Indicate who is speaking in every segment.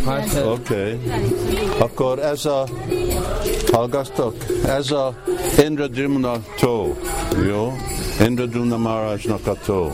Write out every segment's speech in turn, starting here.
Speaker 1: Oké. Akkor ez a, hallgatok, ez a Indradumna tó, jó? Indradumna Maharajnak a tó.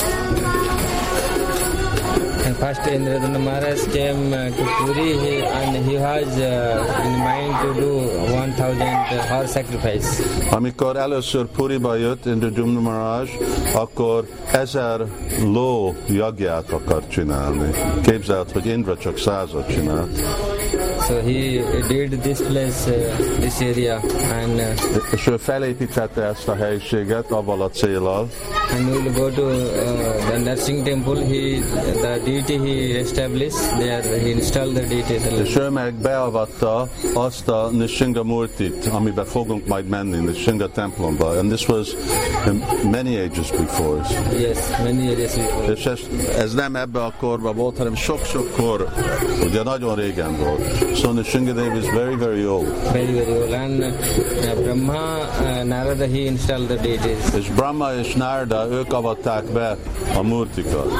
Speaker 2: And first Indradumna Maharaj came to Puri and he has in mind to do 1000 horse sacrifice.
Speaker 1: Amikor először Puriba jött Indradumna Maharaj, akkor 1000 ló jagját akart csinálni. Képzeld, hogy Indra csak 100-at csinált.
Speaker 2: So he did this place, this area, and
Speaker 1: és ő felépítette ezt a helyiséget avval a céllal,
Speaker 2: and we will go to the Narsingh temple. The deity he established there. He installed the deity.
Speaker 1: És ő meg beavatta azt a Nishinga Murtit, amiben fogunk majd menni, Nishinga templomba. And this was many ages before.
Speaker 2: Yes, many ages before.
Speaker 1: És ez nem ebbe a korban volt, hanem sok-sok kor, ugye nagyon régen volt. So Nishinga Dev is very, very old.
Speaker 2: Very, very old. And Brahma, Narada, he installed the deities.
Speaker 1: És Brahma és Narada, ők avatták be a murtikat.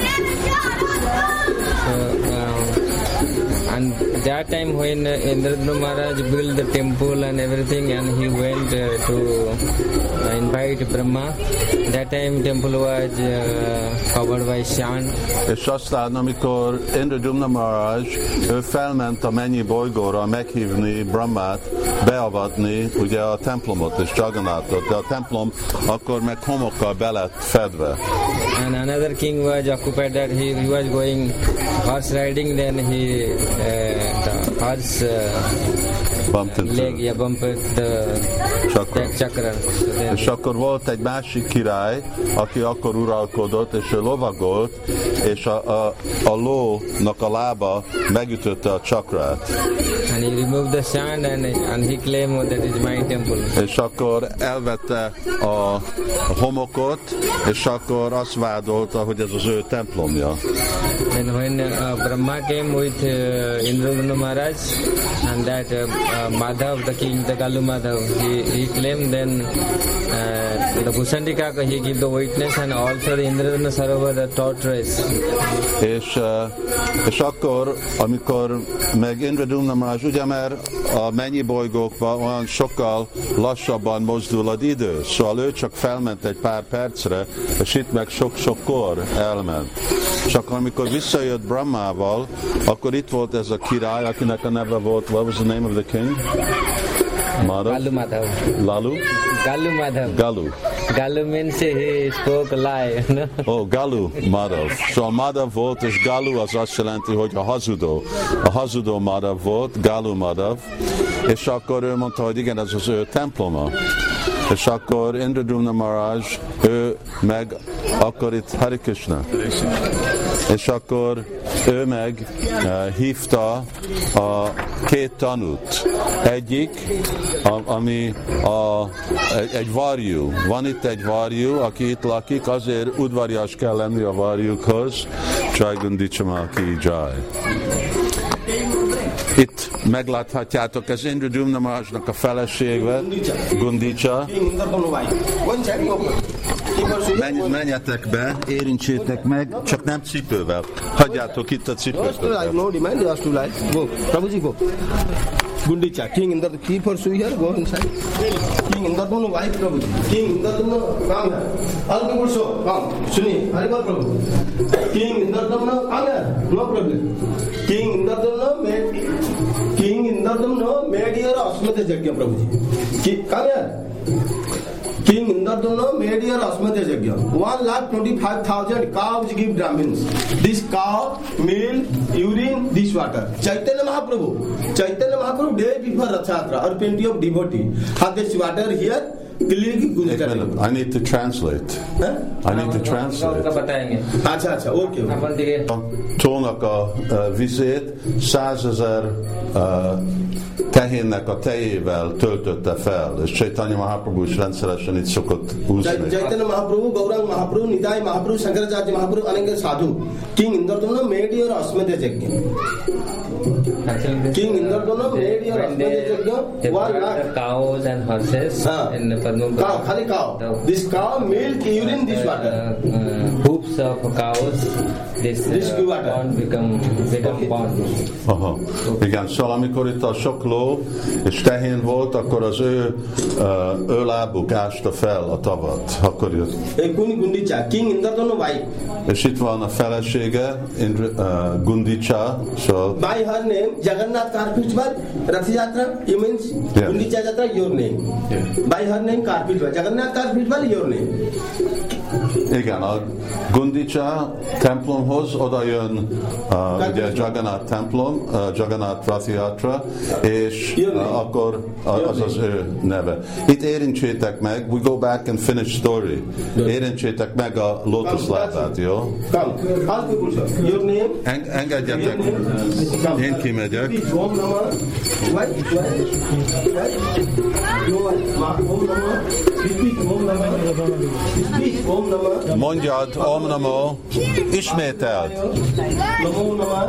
Speaker 2: And that time when Indradumna Maharaj built the temple and everything, and he went to invite Brahma, that time temple was covered by sand.
Speaker 1: És aztán, amikor Indradumna Maharaj, ő felment a mennyi bolygóra meghívni Brahmát, beavatni ugye a templomot és Jagannathot, de a templom akkor meg homokkal be lett fedve.
Speaker 2: And another king was occupied that he was going horse riding, then the horse leg bumped the chakra.
Speaker 1: És akkor volt egy másik király, aki akkor uralkodott, és ő lovagolt, és a lónak a lába megütötte a csakrát.
Speaker 2: And he removed the sand and he claimed that is my temple.
Speaker 1: És akkor elvette a homokot, és akkor azt vádolta, hogy ez az ő templomja.
Speaker 2: And when Brahma came with Indradumna Maharaj and that Madhav, the king, the Galu Madhav, he claimed, then the Bhusandika, he gave the witness, and also the Indradumna Sarovar, the tortoise.
Speaker 1: És akkor, amikor meg Indradumna Maharaj, ugye mert a mennyi bolygókban olyan sokkal lassabban mozdul az idő, szóval ő csak felment egy pár percre, és itt meg sok-sok kor elment. És akkor, amikor visszajött Brahmával, akkor itt volt ez a király, akinek a neve volt, what was the name of the king? Madhav?
Speaker 2: Galu Madhav.
Speaker 1: Lalu?
Speaker 2: Galu Madhav.
Speaker 1: Galu.
Speaker 2: Galu means he spoke a lie. No?
Speaker 1: Oh, Galu Madhav. Szóval Madhav volt, és Galu az azt jelenti, hogy a hazudó. A hazudó Madhav volt, Galu Madhav. És akkor ő mondta, hogy igen, ez az ő temploma. És akkor Indradumna Maharaj, ő meg, akkor itt Hare Krishna. És akkor ő meg hívta a két tanút. Egyik, ami egy varjú. Van itt egy varjú, aki itt lakik, azért udvarias kell lenni a varjukhoz. Jai Gundicha ki jai. Itt megláthatjátok, ez Indradumna Maharajnak a felesége, Gundicha. Menjetek be, érintsétek meg, csak nem cipővel. Hagyjátok itt a cipőt.
Speaker 3: Gundicha, King Indradumna, keep her here, go inside. King Indradumna, wife Prabhuji. King Indradumna, come here. All people show, come. Suni, Haribol Prabhu. King Indradumna, come here. No problem. King Indradumna made your Asmata Jagya, Prabhuji. Come here. King Indradumna made your Asmata Jagya. 1,25,000 cows give Brahmins. This cow, milk, urine, this water. Chaitanya Mahaprabhu, day before Rath Yatra, or plenty of devotee, have this water here.
Speaker 1: I need to translate. I need to translate.
Speaker 3: अच्छा, okay.
Speaker 1: Tónak a vizét 100 000 tehénnek a tejével töltötte fel, és Chaitanya Mahaprabhu is rendszeresen itt szokott úszni.
Speaker 3: Chaitanya Mahaprabhu, Gaurang Mahaprabhu, Nitai Mahaprabhu, Shankaracharya Mahaprabhu, Ananga Sadhu. King Indradumna made your Asmata Jagya. King Indradumna made your Asmata Jagya.
Speaker 2: One cows and horses in Padma.
Speaker 3: Cow, khali cow. This cow, milk, urine, this water.
Speaker 2: Hoops poops of cows, this
Speaker 3: water.
Speaker 2: pond become pond.
Speaker 1: Aha. Igen, szóval amikor itt a sok ló és tehén volt, akkor az ő lábuk ásta fel a tavat. Akkor jött.
Speaker 3: Gundicha, King Indradono wife.
Speaker 1: És itt van a felesége, Gundicha. So,
Speaker 3: By her name, Jagannath Karpitwar, Rath Yatra, you means
Speaker 1: Yeah.
Speaker 3: Gundicha Yatra, your name. By her name, Karpitwar. Jagannath Karpitwar, your name.
Speaker 1: igen, a Gundicha templomhoz oda jön ugye Jagannath templom, Jagannath Rath Yatra, és akkor az az ő neve. Itt érintsétek meg, we go back and finish story. Érintsétek meg a lótuszlábát, jó?
Speaker 3: Come, all people, sir. Your name?
Speaker 1: Engedjetek, én kimegyek.
Speaker 3: Speak Om Namah. What? Om Namah. Speak Om Namah. Speak Om Namah.
Speaker 1: Mondjad, Om Namo, ismételd.
Speaker 3: Namo Namah.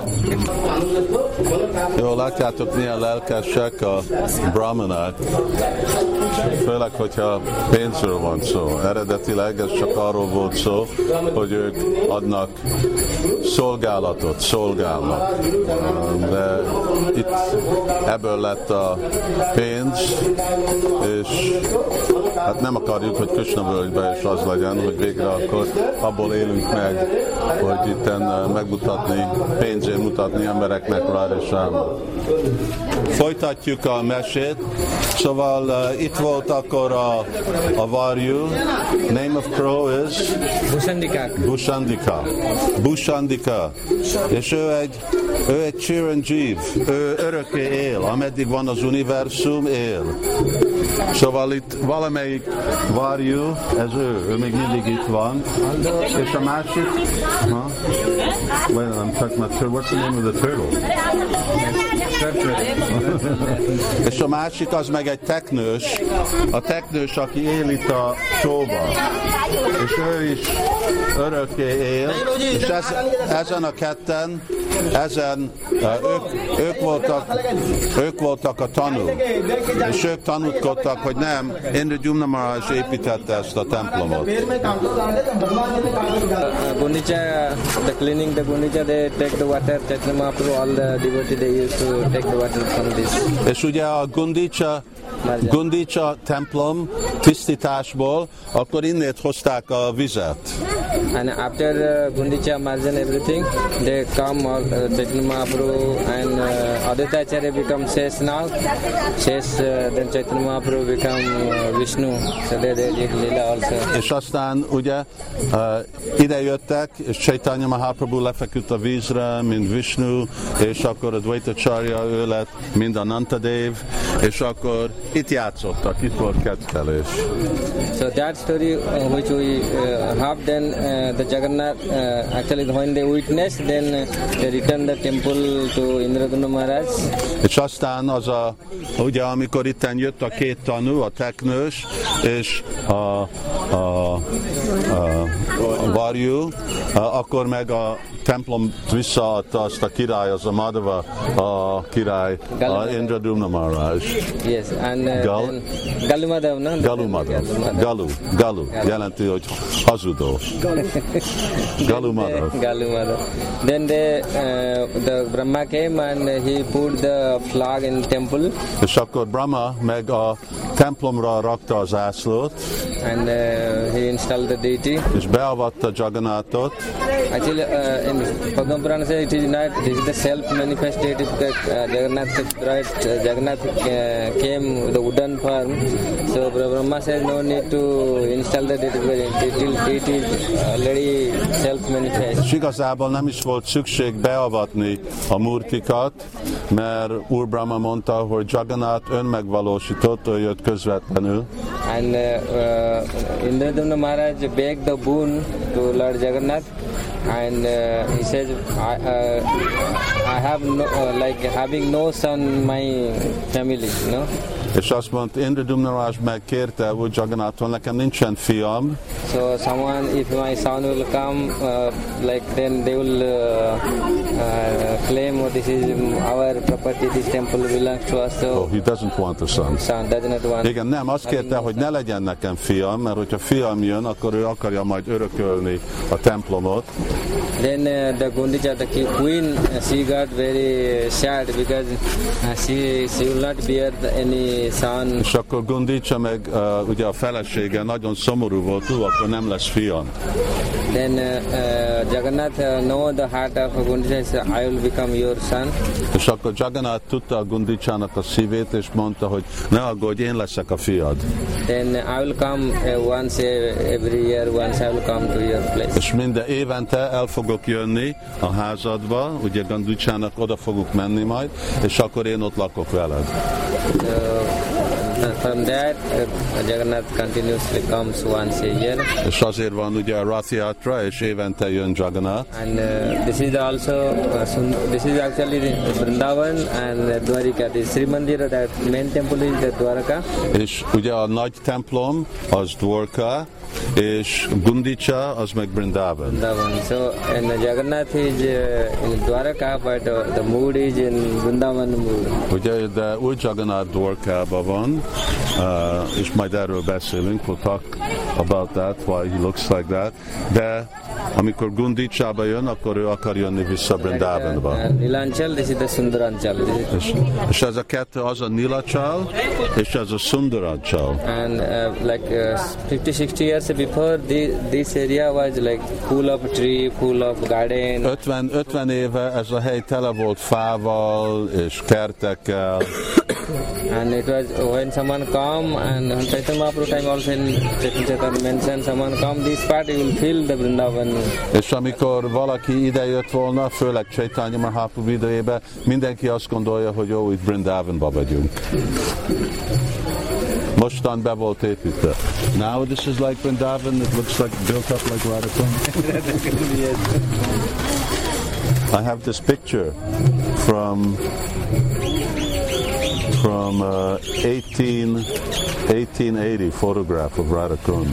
Speaker 1: Jó, látjátok, milyen lelkesek a brahmanák. Főleg, hogyha pénzről van szó. Eredetileg ez csak arról volt szó, hogy ők adnak szolgálatot, szolgálnak. De itt ebből lett a pénz, és hát nem akarjuk, hogy Krishna völgyben is az legyen, hogy végre akkor abból élünk meg, hogy itten megmutatni, pénzén mutatni embereknek Radha Shyamot. Folytatjuk a mesét. Szóval itt volt akkor a varjú. Name of crow is? Bushandika. És ő egy Chiranjeev, ő örökké él, ameddig van az univerzum, él. Szóval itt valamelyik varjú, ez ő még mindig itt van. És a másik, I'm talking about turtle. What's the name of the turtle? És a másik az meg egy teknős, a teknős, aki él itt a tóba. És ő is örökké él, és ezen a ketten, ők voltak a tanúk. És ők tanútkodtak, hogy nem, Indradyumna Maharaj építette ezt a templomot.
Speaker 2: Gundicha, the cleaning the Gundicha, they take the water, Chaitanya Mahaprabhu, all the devotees, they used to take the water from this.
Speaker 1: És ugye a Gundicha templom tisztításból, akkor innét hozták a vizet.
Speaker 2: And after Gundicha Marjan everything, they come all Chaitanya Mahaprabhu and Advaita Acharya become Shesnath. Then Chaitanya Mahaprabhu become Vishnu. So they did Lila also.
Speaker 1: És aztán ugye ide jöttek, és Chaitanya Mahaprabhu lefeküdt a vízre, mint Vishnu, és akkor a Advaita Acharya ő lett, mind a Nantadev, és akkor itt játszottak, itt volt kettelés.
Speaker 2: So that story which we have, then the Jagannath actually when they witnessed, then they returned the temple to Indradumna Maharaj.
Speaker 1: És aztán ugye amikor itten jött a két tanú, a teknős és a varjú, akkor meg a templom visszaadta azt a király, az a Madhava, a király, a Indradumna Maharaj.
Speaker 2: Yes, and Galu Madhav, no?
Speaker 1: Galu, jelenti, hogy hazudó. Galu Madhav.
Speaker 2: Then the Brahma came and he put the flag in temple.
Speaker 1: És akkor Brahma meg a templomra rakta az zászlót.
Speaker 2: And he installed the deity.
Speaker 1: És beavatta Jagannathot.
Speaker 2: Actually, in Padma Purana says it is not, this is the self-manifest deity that Jagannath came with the wooden form. So Brahma said no need to install the deity because it is already self-manifest.
Speaker 1: És igazából nem is volt szükség beavatni a murtikat, mert Úr Brahma mondta, hogy Jagannath önmegvalósított, ő jött közvetlenül.
Speaker 2: And Indradumna Maharaj begged the boon to Lord Jagannath and he says, I have no, having no son in my family,
Speaker 1: És azt mondta, Indradumna Maharaj megkérte, hogy Jagannath-tól nekem nincsen fiam.
Speaker 2: So someone, if my son will come, then they will claim, this is our property, this temple belongs to us. So
Speaker 1: Oh, he doesn't want a son.
Speaker 2: Son does not want.
Speaker 1: Igen, nem, azt kérte, hogy ne legyen nekem fiam, mert hogyha fiam jön, akkor ő akarja majd örökölni a templomot.
Speaker 2: Then the Gundicha, the queen, she got very sad because she will not bear any son.
Speaker 1: És akkor Gundicha meg ugye a felesége nagyon szomorú volt, akkor nem lesz fiam.
Speaker 2: Then Jagannath know the heart of Gundicha, said, I will become your son.
Speaker 1: És akkor Jagannath tudta a Gundichának a szívét, és mondta, hogy ne aggódj, én leszek a fiad.
Speaker 2: Then I will come once every year, once I will come to your place.
Speaker 1: És minden évente el fogok jönni a házadba, ugye Gundichának oda fogok menni majd, és akkor én ott lakok veled.
Speaker 2: From that, Jagannath continuously comes once a year.
Speaker 1: És azért van ugye a Rath Yatra, és évente jön Jagannath.
Speaker 2: And this is also, this is actually Vrindavan and Dwarika. The Sri Mandir, the main temple is the Dwaraka.
Speaker 1: És ugye a nagy templom az Dwarka, és Gundicha az meg Vrindavan.
Speaker 2: So, and Jagannath is in Dwaraka, but the mood is in Vrindavan mood.
Speaker 1: Ugye, de új Jagannath Dwarkában van, és majd erről beszélünk, we'll talk about that, why he looks like that, de amikor Gundichába jön, akkor ő akar jönni vissza Vrindavanba.
Speaker 2: Nilanchal, this is the Sundaranchal.
Speaker 1: És ez a kettő az a Nilachal, és ez a Sundaranchal.
Speaker 2: And 50-60 years before, this area was like full of tree, full of garden.
Speaker 1: 50 éve ez a hely tele volt fával és kertekkel.
Speaker 2: And it was when someone come, and Chaitanya Mahaprabhu time also in Chaitanya mentioned, someone come this part, you will feel the Vrindavan.
Speaker 1: És amikor valaki ide jött volna, főleg Chaitanya Mahaprabhu idejében, mindenki azt gondolja, hogy jó, itt Vrindavanba vagyunk. Mostan be volt építve. Now this is like Vrindavan, it looks like built up like Radhakund. I have this picture from 1880 photograph of Radhakund.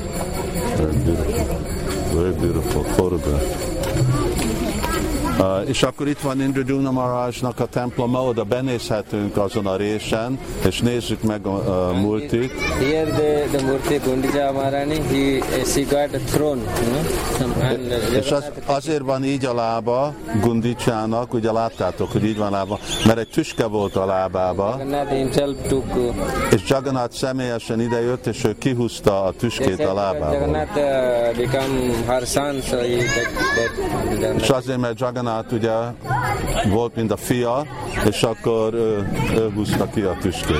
Speaker 1: Very beautiful photograph. És akkor itt van Indradumna Maharajnak a temploma, oda benézhetünk azon a résen, és nézzük meg a multit.
Speaker 2: Here the Murti Gundicha Maharani, she got a throne,
Speaker 1: És azért van így a lába Gundichának, ugye láttátok, hogy így van a lába, mert egy tüske volt a lábába,
Speaker 2: Jagannath himself took.
Speaker 1: és Jagannath személyesen idejött, és ő kihúzta a tüskét a lábába.
Speaker 2: Jagannath become her son, so he that.
Speaker 1: És azért, mert Jagannath ugye volt, mint a fia, és akkor ő húzta ki a tüskét.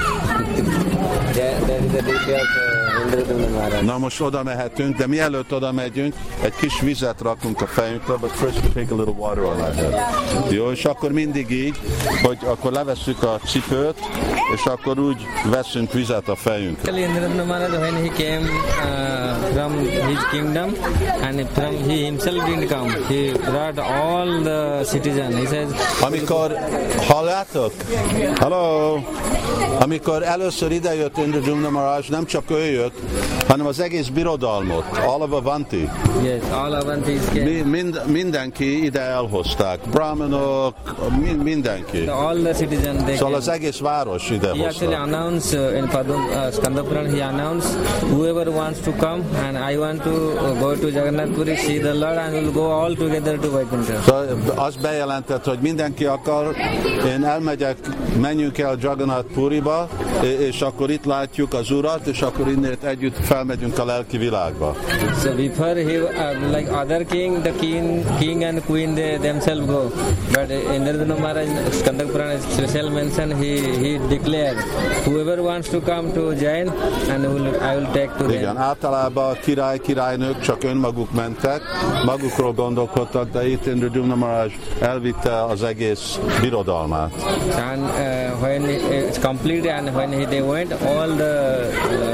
Speaker 1: Na most oda mehetünk, de mielőtt oda megyünk, egy kis vizet rakunk a fejünkre, but first we take a little water on our head. Jó, és akkor mindig így, hogy akkor levesszük a cipőt, és akkor úgy veszünk vizet a fejünkre.
Speaker 2: Indradumna Maharaj, when he came from his kingdom, and from he himself didn't come, he brought all the citizens. He says,
Speaker 1: Amikor, halljátok? Hello! Amikor először idejött Indradumna Maharaj, nem csak ő jött, hanem az egész birodalmot, all of Avanti.
Speaker 2: yes, all Avantis came.
Speaker 1: Mindenki ide elhozták, brahmanok, mindenki.
Speaker 2: All the citizens, they
Speaker 1: Szóval
Speaker 2: came.
Speaker 1: az egész város ide
Speaker 2: He actually
Speaker 1: hozta.
Speaker 2: announced in Skandapuran, he announced, whoever wants to come, and I want to go to Jagannath Puri, see the Lord, and we'll go all together to Vaikuntha.
Speaker 1: Szóval azt bejelentett, hogy mindenki akar, én elmegyek, menjünk el Jagannath Puriba, és akkor itt látjuk az Urat, és akkor innét együtt felmegyünk a lelki világba.
Speaker 2: So before he, like other the king and queen, they themselves go. But Indradumna Maharaj, Skandapuran special mention, he declared, whoever wants to come to join, and I will take to
Speaker 1: Igen,
Speaker 2: them.
Speaker 1: általában a királynők csak önmaguk mentek, magukról gondolkodtak, de itt Indradumna Maharaj elvitte az egész birodalmát.
Speaker 2: And when it's complete, and when they went, all the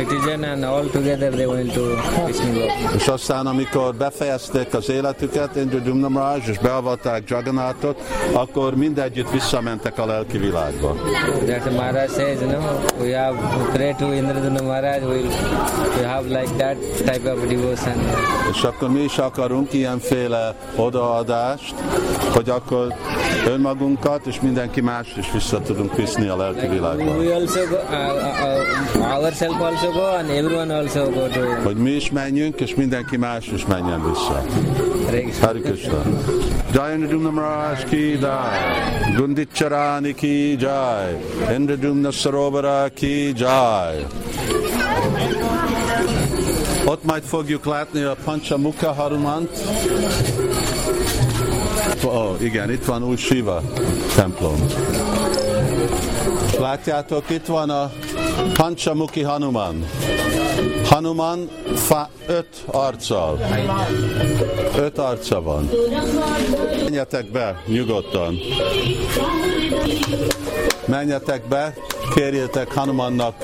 Speaker 2: citizen, and all together they went to Vishnu.
Speaker 1: És aztán, amikor befejezték az életüket, Indra Maharaj, és beavatták Jagannathot, akkor mindegyütt visszamentek a lelki világba.
Speaker 2: That Maharaj says, we have to pray to Indradumna Maharaj, we have like that type of devotion.
Speaker 1: És akkor mi is akarunk ilyenféle odaadást, hogy akkor önmagunkat és mindenki más is vissza tudunk viszni a lelki világba.
Speaker 2: We also go, ourselves also go, and everyone also go to.
Speaker 1: Hogy mi is menjünk, és mindenki más is menjen vissza. Hare Krishna. Jai Indradumna Maharaj ki jai. Gundicharani ki jai. Indradumna Sarovara ki jai. Ott majd fogjuk látni a Panchamukha Hanumant. Igen, itt van új Shiva templom. Látjátok, itt van a Panchamukhi Hanuman. Hanuman 5 arccal. 5 arca van. Menjetek be nyugodtan. Menjetek be, kérjétek Hanumannak.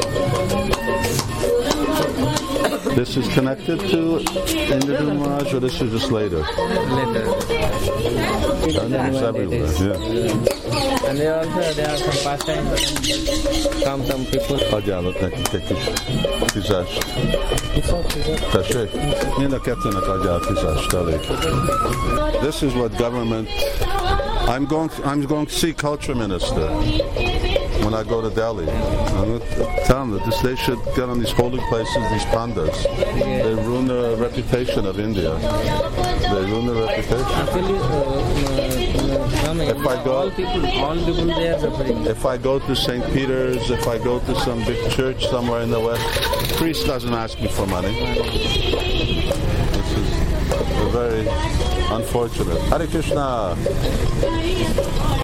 Speaker 1: This is connected to Indradumna Maharaj, or this is just later?
Speaker 2: Later.
Speaker 1: It's everywhere, yeah.
Speaker 2: And they are some pastime. Come some people.
Speaker 1: Adjál ott nekik egy kis fizást. Tessék? Mind a kettőnek adjál fizást, elég. This is what government... I'm going to see culture minister when I go to Delhi. I'm going to tell them that they should get on these holy places, these pandas. They ruin the reputation of India. They ruin the reputation.
Speaker 2: Actually,
Speaker 1: If I go-
Speaker 2: all people they are suffering.
Speaker 1: If I go to St. Peter's, if I go to some big church somewhere in the West, the priest doesn't ask me for money. This is very unfortunate. Hare Krishna.